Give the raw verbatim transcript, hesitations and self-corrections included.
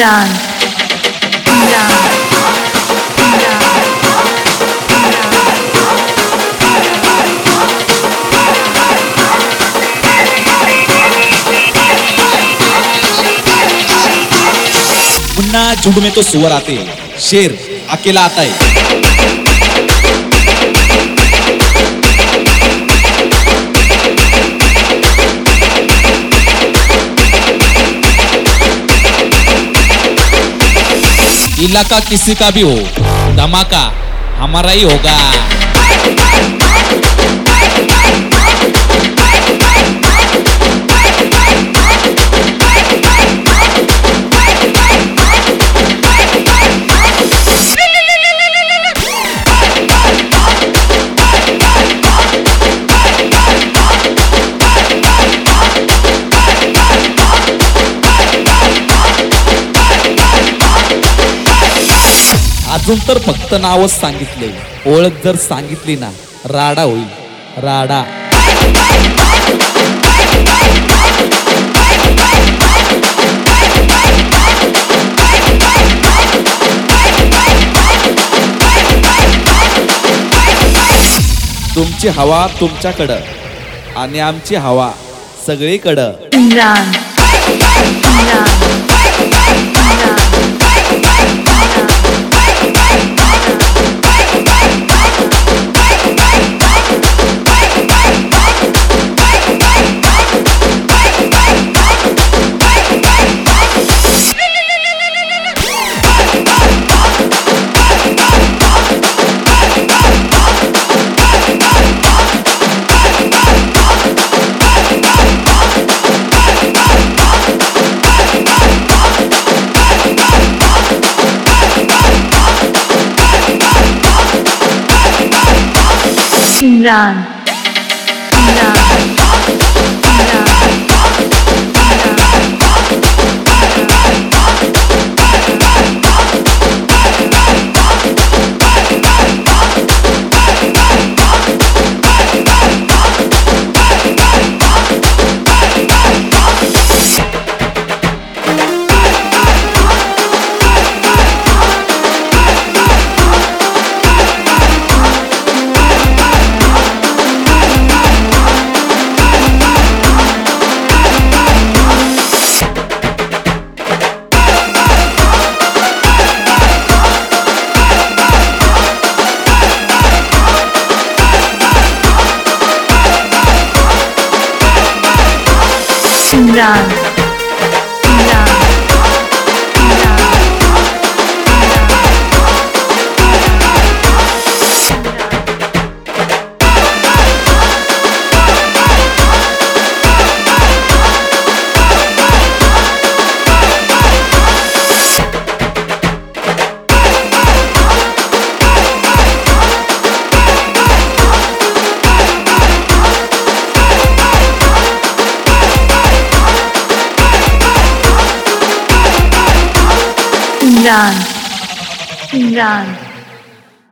इमरान इमरान मुन्ना झुंड में तो सुअर आते, शेर अकेला आता है। इलाका किसी का भी हो, धमाका हमारा ही होगा। अजून तर फक्त नावच सांगितले, ओळख जर सांगितली ना राडा होईल, राडा। तुमची हवा तुमच्याकडं आणि आमची हवा सगळीकडं। इमरान इमरान इमरान इमरान इमरान इमरान